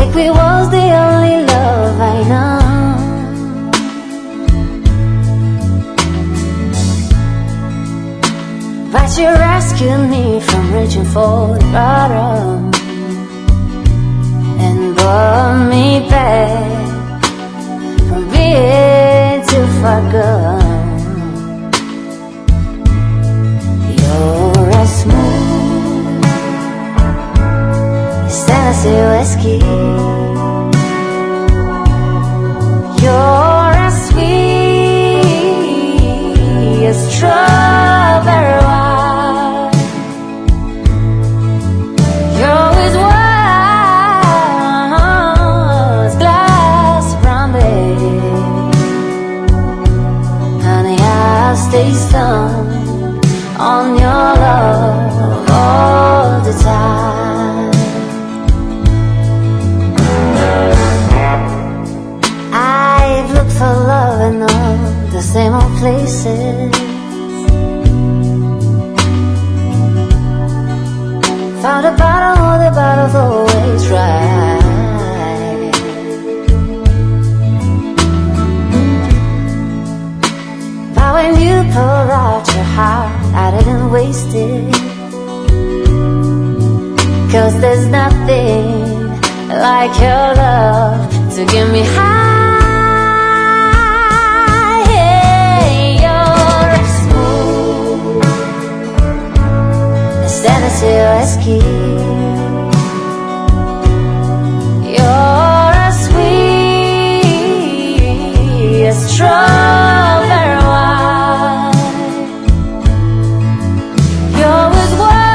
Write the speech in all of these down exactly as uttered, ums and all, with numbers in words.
we was the only love I know. But you rescued me from reaching for the bottom and brought me back from being too far gone. You're as smooth as Tennessee whiskey. You're as sweet as strawberry wine. You're as white as glass brandy. Honey, I'll stay stoned on your love all the time. I've looked for love in all the same old places, found a bottle or the bottle's always right. But when you pour out your heart, I didn't waste it, 'cause there's nothing like your love to get me high. Hey, you're as smooth as Tennessee whiskey. You're as sweet as strawberry wine. You're as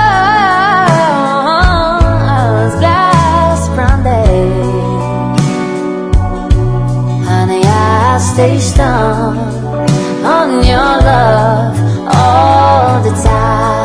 warm as glass brandy. Honey, I'll stay stoned on your love all the time.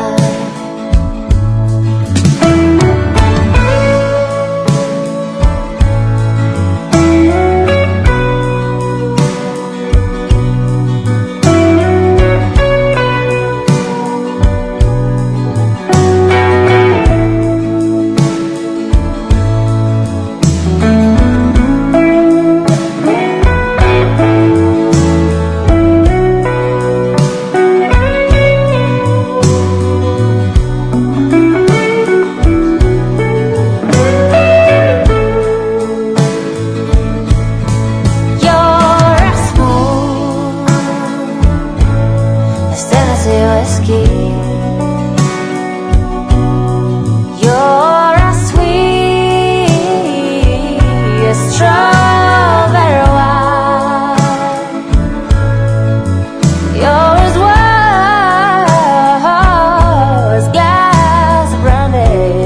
Whiskey. You're as sweet as strawberry wine. You're as warm as glass brandy.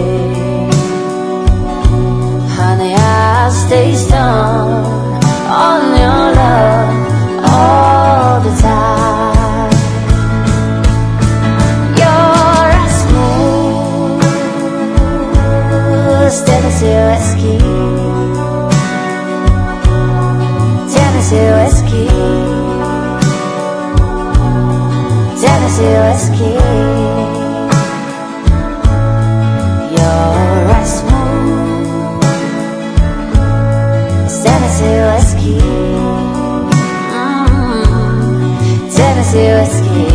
Honey, I'll stay stoned on your love all the time. Tennessee whiskey, Tennessee whiskey, Tennessee whiskey. You're as smooth as Tennessee whiskey, mm, Tennessee whiskey.